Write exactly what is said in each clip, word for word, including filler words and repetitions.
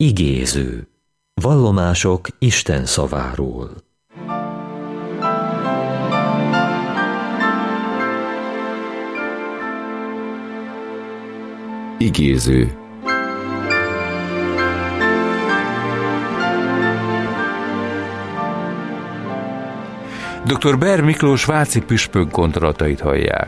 Igéző. Vallomások Isten szaváról. Igéző. doktor Ber Miklós váci püspök gondolatait hallják.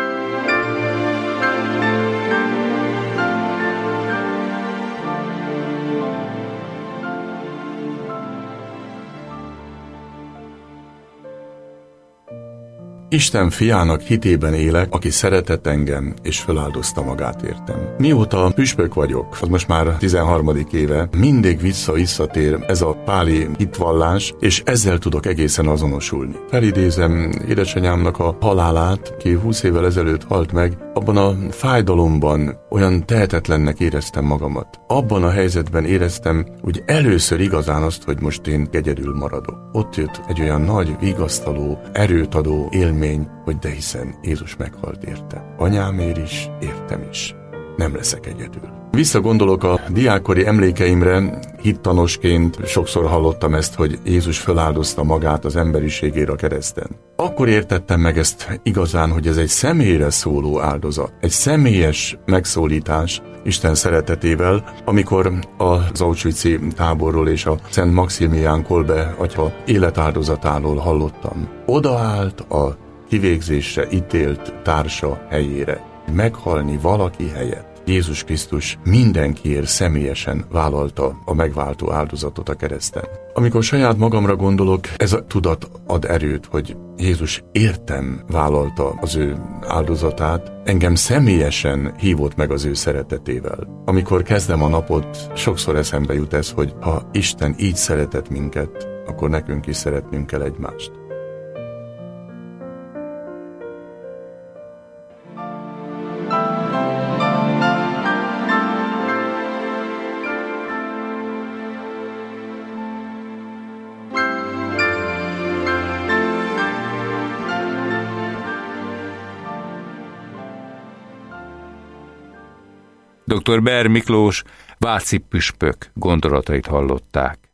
Isten fiának hitében élek, aki szeretett engem, és feláldozta magát értem. Mióta püspök vagyok, az most már tizenharmadik éve, mindig vissza-visszatér ez a páli hitvallás, és ezzel tudok egészen azonosulni. Felidézem édesanyámnak a halálát, ki húsz évvel ezelőtt halt meg, abban a fájdalomban olyan tehetetlennek éreztem magamat. Abban a helyzetben éreztem, hogy először igazán azt, hogy most én egyedül maradok. Ott jött egy olyan nagy, vigasztaló, erőt adó élmény, hogy de hiszen Jézus meghalt érte. Anyámért is, értem is. Nem leszek egyedül. Visszagondolok a diákkori emlékeimre, hittanosként sokszor hallottam ezt, hogy Jézus feláldozta magát az emberiségért a kereszten. Akkor értettem meg ezt igazán, hogy ez egy személyre szóló áldozat. Egy személyes megszólítás Isten szeretetével, amikor az Auschwitz-i táborról és a Szent Maximilián Kolbe atya életáldozatáról hallottam. Odaállt a kivégzésre ítélt társa helyére. Meghalni valaki helyett. Jézus Krisztus mindenkiért személyesen vállalta a megváltó áldozatot a kereszten. Amikor saját magamra gondolok, ez a tudat ad erőt, hogy Jézus értem vállalta az ő áldozatát, engem személyesen hívott meg az ő szeretetével. Amikor kezdem a napot, sokszor eszembe jut ez, hogy ha Isten így szeretett minket, akkor nekünk is szeretnünk kell egymást. doktor Ber Miklós váci püspök gondolatait hallották.